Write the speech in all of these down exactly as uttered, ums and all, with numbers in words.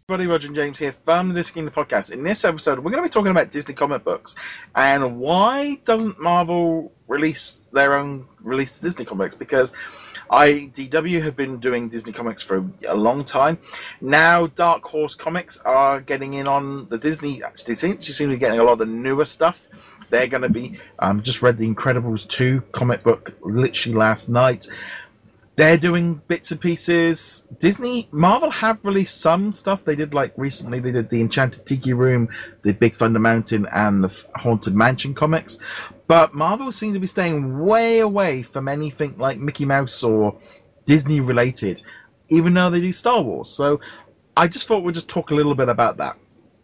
Everybody, Roger and James here from the Disney Kingdom podcast. In this episode, we're going to be talking about Disney comic books and why doesn't Marvel release their own release Disney comics? Because I D W have been doing Disney comics for a long time. Now, Dark Horse Comics are getting in on the Disney. They seem to be getting a lot of the newer stuff. They're going to be. Um, just read the Incredibles two comic book literally last night. They're doing bits and pieces. Disney, Marvel have released some stuff. They did, like, recently, they did the Enchanted Tiki Room, the Big Thunder Mountain, and the Haunted Mansion comics. But Marvel seems to be staying way away from anything like Mickey Mouse or Disney related, even though they do Star Wars. So I just thought we'd just talk a little bit about that.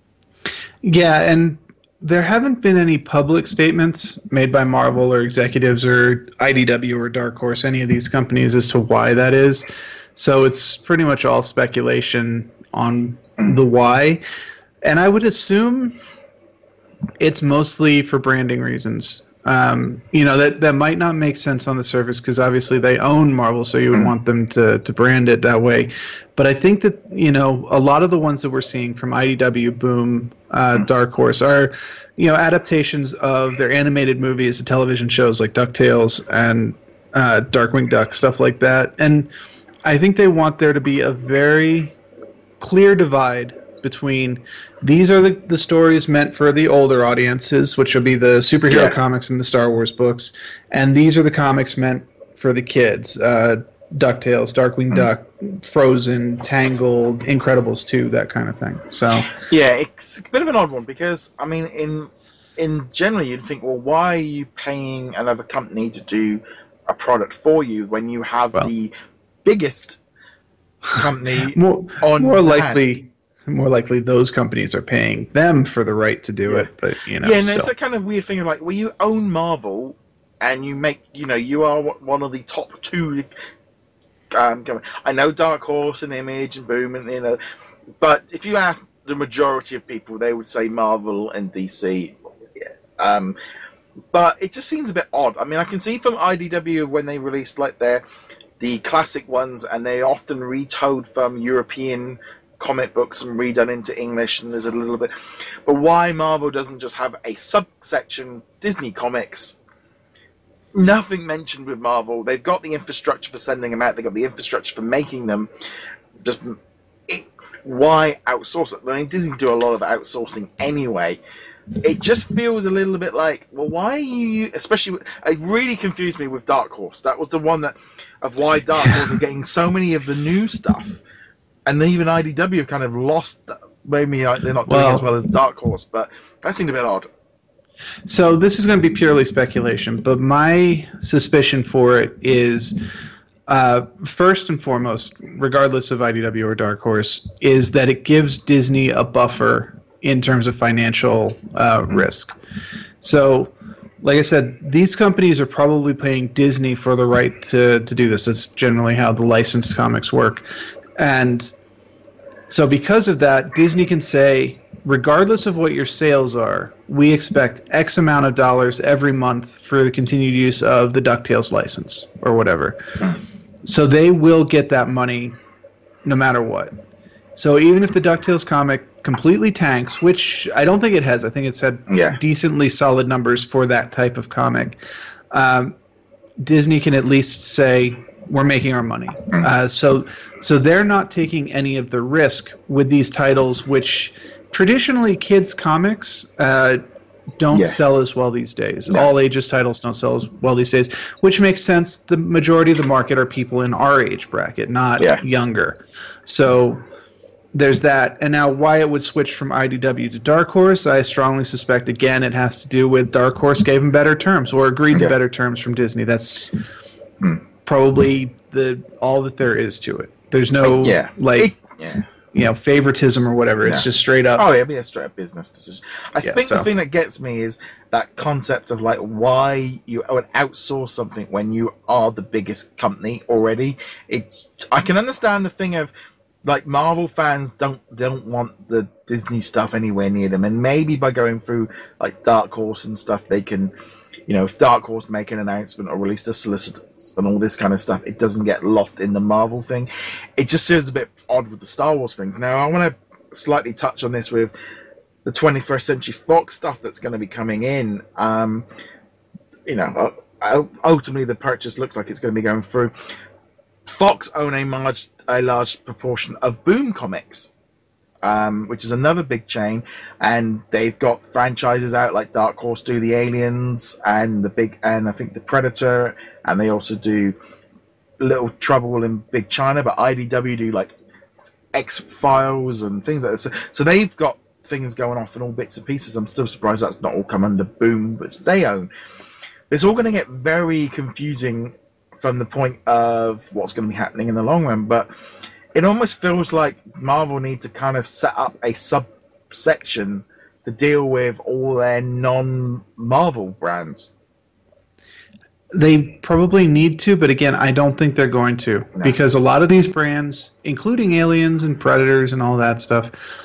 Yeah, and there haven't been any public statements made by Marvel or executives or I D W or Dark Horse, any of these companies, as to why that is. So it's pretty much all speculation on the why. And I would assume it's mostly for branding reasons. Um, you know, that, that might not make sense on the surface because obviously they own Marvel, so you would want them to, to brand it that way. But I think that, you know, a lot of the ones that we're seeing from I D W, Boom, uh, Dark Horse are, you know, adaptations of their animated movies to television shows like DuckTales and uh, Darkwing Duck, stuff like that. And I think they want there to be a very clear divide between these are the, the stories meant for the older audiences, which will be the superhero yeah. comics and the Star Wars books, and these are the comics meant for the kids. Uh, DuckTales, Darkwing mm-hmm. Duck, Frozen, Tangled, Incredibles two, that kind of thing. So yeah, it's a bit of an odd one because I mean, in in general, you'd think, well, why are you paying another company to do a product for you when you have well, the biggest company more, on more likely. Hand? More likely, those companies are paying them for the right to do yeah. it, but you know. Yeah, and still. It's a kind of weird thing of like, well, you own Marvel, and you make, you know, you are one of the top two. Um, I know Dark Horse and Image and Boom, and you know, but if you ask the majority of people, they would say Marvel and D C. Yeah. Um, but it just seems a bit odd. I mean, I can see from I D W when they released like their the classic ones, and they often retold from European comic books and redone into English, and there's a little bit. But why Marvel doesn't just have a subsection Disney comics? Nothing mentioned with Marvel. They've got the infrastructure for sending them out. They've got the infrastructure for making them. Just it, why outsource it? I mean, Disney do a lot of outsourcing anyway. It just feels a little bit like, well, why are you? Especially, it really confused me with Dark Horse. That was the one that of why Dark Horse are getting so many of the new stuff. And even I D W have kind of lost. Maybe they're not doing well, as well as Dark Horse, but that seemed a bit odd. So this is going to be purely speculation, but my suspicion for it is, uh, first and foremost, regardless of I D W or Dark Horse, is that it gives Disney a buffer in terms of financial uh, risk. So, like I said, these companies are probably paying Disney for the right to, to do this. That's generally how the licensed comics work. And so because of that, Disney can say, regardless of what your sales are, we expect X amount of dollars every month for the continued use of the DuckTales license or whatever. So they will get that money no matter what. So even if the DuckTales comic completely tanks, which I don't think it has, I think it's had yeah. decently solid numbers for that type of comic, um, Disney can at least say, we're making our money. Uh, so so they're not taking any of the risk with these titles, which traditionally kids' comics uh, don't yeah. sell as well these days. No. All ages titles don't sell as well these days, which makes sense. The majority of the market are people in our age bracket, not yeah. younger. So there's that. And now why it would switch from I D W to Dark Horse, I strongly suspect, again, it has to do with Dark Horse gave them better terms or agreed yeah. to better terms from Disney. That's hmm. probably the all that there is to it. There's no yeah. like it, yeah. you know, favoritism or whatever. It's yeah. just straight up. Oh, yeah, it'd be a straight up business decision. I yeah, think so. the thing that gets me is that concept of like why you would outsource something when you are the biggest company already. It I can understand the thing of like Marvel fans don't don't want the Disney stuff anywhere near them, and maybe by going through like Dark Horse and stuff, they can, you know, if Dark Horse make an announcement or release a solicitors and all this kind of stuff, it doesn't get lost in the Marvel thing. It just seems a bit odd with the Star Wars thing. Now, I want to slightly touch on this with the twenty-first Century Fox stuff that's going to be coming in. Um, you know, ultimately the purchase looks like it's going to be going through. Fox own a large, a large proportion of Boom Comics, um, which is another big chain, and they've got franchises out like Dark Horse do the Aliens and the big, and I think the Predator, and they also do Little Trouble in Big China, but I D W do like X-Files and things like that. So, so they've got things going off in all bits and pieces. I'm still surprised that's not all come under Boom, which they own. It's all going to get very confusing from the point of what's going to be happening in the long run, but it almost feels like Marvel need to kind of set up a subsection to deal with all their non-Marvel brands. They probably need to, but again, I don't think they're going to, no. Because a lot of these brands, including Aliens and Predators and all that stuff,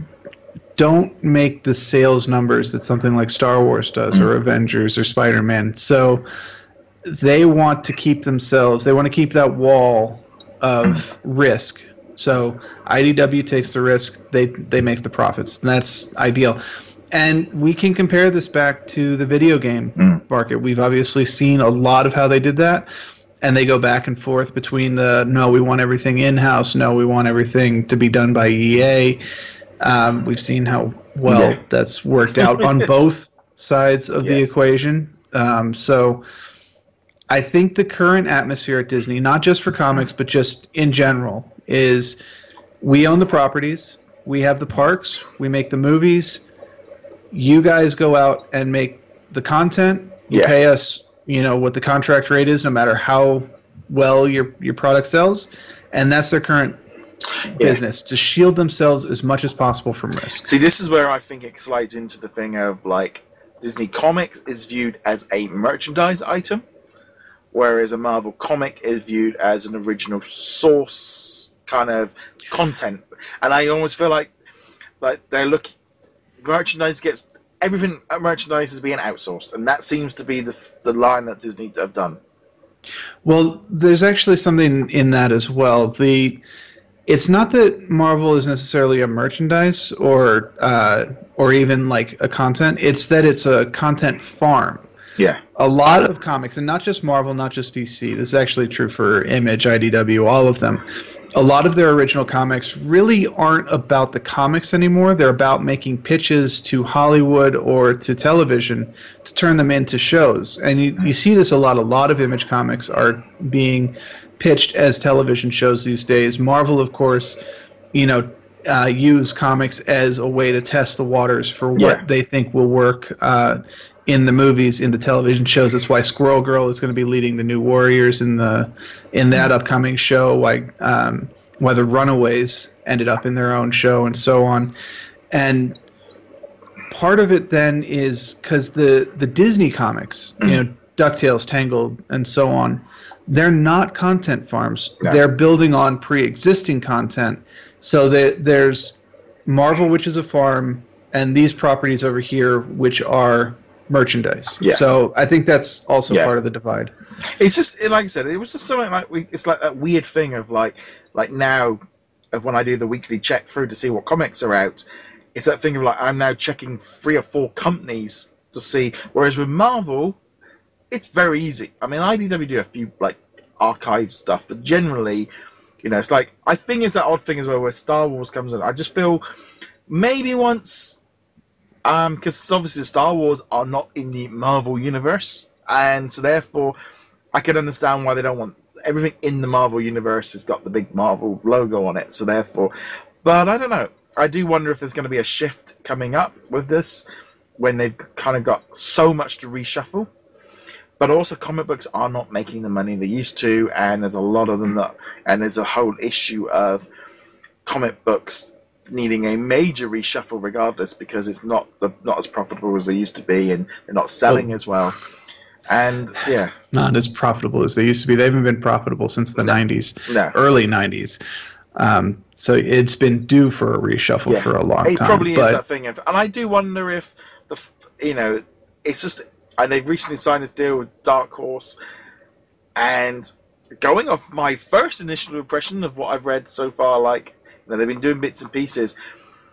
don't make the sales numbers that something like Star Wars does, or Avengers, or Spider-Man. So they want to keep themselves, they want to keep that wall of risk. So I D W takes the risk, they they make the profits, and that's ideal. And we can compare this back to the video game mm. market. We've obviously seen a lot of how they did that, and they go back and forth between the, no, we want everything in-house, no, we want everything to be done by E A. Um, we've seen how well yeah. that's worked out on both sides of yeah. the equation. Um, so I think the current atmosphere at Disney, not just for comics, but just in general, is we own the properties, we have the parks, we make the movies. You guys go out and make the content. You yeah. pay us, you know, what the contract rate is, no matter how well your your product sells, and that's their current yeah. business, to shield themselves as much as possible from risk. See, this is where I think it slides into the thing of like Disney Comics is viewed as a merchandise item, whereas a Marvel comic is viewed as an original source kind of content, and I almost feel like like they're looking. Merchandise gets everything. Merchandise is being outsourced, and that seems to be the the line that Disney have done. Well, there's actually something in that as well. The it's not that Marvel is necessarily a merchandise or uh, or even like a content. It's that it's a content farm. Yeah. A lot of comics, and not just Marvel, not just D C. This is actually true for Image, I D W, all of them. A lot of their original comics really aren't about the comics anymore. They're about making pitches to Hollywood or to television to turn them into shows. And you, you see this a lot. A lot of Image comics are being pitched as television shows these days. Marvel, of course, you know, uh, use comics as a way to test the waters for what yeah. they think will work uh, in the movies, in the television shows. That's why Squirrel Girl is going to be leading the New Warriors in the in that upcoming show. Why um, why the Runaways ended up in their own show, and so on. And part of it then is because the the Disney comics, you know, DuckTales, Tangled, and so on, they're not content farms. No. They're building on pre-existing content. So that there's Marvel, which is a farm, and these properties over here, which are merchandise. Yeah. So I think that's also yeah. part of the divide. It's just like I said, it was just something like we. It's like that weird thing of like, like now, of when I do the weekly check through to see what comics are out. It's that thing of like I'm now checking three or four companies to see. Whereas with Marvel, it's very easy. I mean, I D W do a few like archive stuff, but generally, you know, it's like I think it's that odd thing as well where Star Wars comes in. I just feel maybe once. Um, because obviously Star Wars are not in the Marvel universe, and so therefore I can understand why they don't want everything in the Marvel universe has got the big Marvel logo on it. So therefore, but I don't know. I do wonder if there's going to be a shift coming up with this when they've kind of got so much to reshuffle. But also, comic books are not making the money they used to, and there's a lot of them that, and there's a whole issue of comic books needing a major reshuffle regardless because it's not the, not as profitable as they used to be, and they're not selling oh. as well. And yeah, not as profitable as they used to be. They haven't been profitable since the no. nineties, no. early nineties. Um, so it's been due for a reshuffle yeah. for a long it time. It probably but... is that thing of, and I do wonder if the you know it's just, and they've recently signed this deal with Dark Horse, and going off my first initial impression of what I've read so far, like. You know, they've been doing bits and pieces.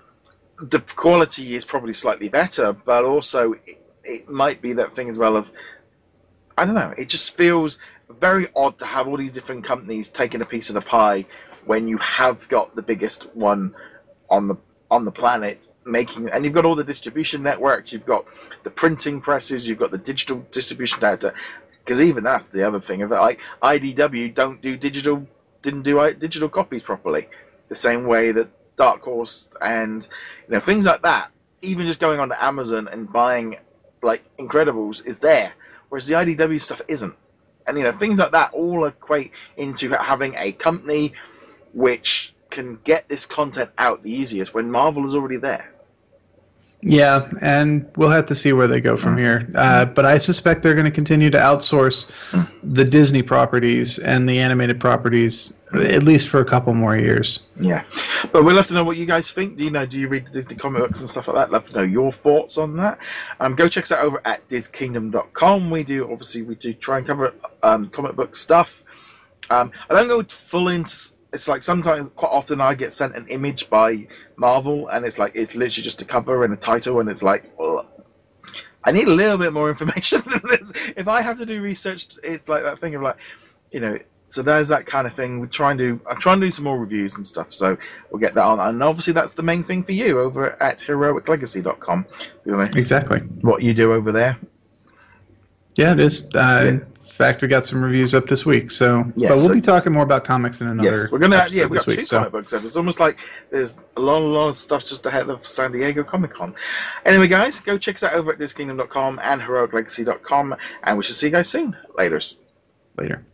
the quality is probably slightly better, but also it, it might be that thing as well of, I don't know, it just feels very odd to have all these different companies taking a piece of the pie when you have got the biggest one on the on the planet making, and you've got all the distribution networks, you've got the printing presses, you've got the digital distribution data, because even that's the other thing of it, like I D W don't do digital, didn't do digital copies properly, the same way that Dark Horse and you know things like that. Even just going on to Amazon and buying like Incredibles is there, whereas the I D W stuff isn't, and you know things like that all equate into having a company which can get this content out the easiest when Marvel is already there. Yeah, and we'll have to see where they go from here. Uh, but I suspect they're going to continue to outsource the Disney properties and the animated properties at least for a couple more years. Yeah, but we'd love to know what you guys think. Do you know? Do you read the Disney comic books and stuff like that? Love to know your thoughts on that. Um, go check us out over at diz kingdom dot com. We do obviously we do try and cover um, comic book stuff. Um, I don't go full into. It's like sometimes, quite often, I get sent an image by Marvel, and it's like it's literally just a cover and a title, and it's like, well, I need a little bit more information than this. If I have to do research, it's like that thing of like, you know. So there's that kind of thing. We try and do. I try and do some more reviews and stuff. So we'll get that on, and obviously that's the main thing for you over at heroic legacy dot com. You know exactly what you do over there. Yeah, it is. Uh, yeah. In fact, we got some reviews up this week, so yes, but we'll so, be talking more about comics in another. Yes, we're gonna. Have, yeah, we got week, two so. comic books. It's almost like there's a lot, a lot of stuff just ahead of San Diego Comic Con. Anyway, guys, go check us out over at diz kingdom dot com and heroic legacy dot com, and we shall see you guys soon. Laters. Later.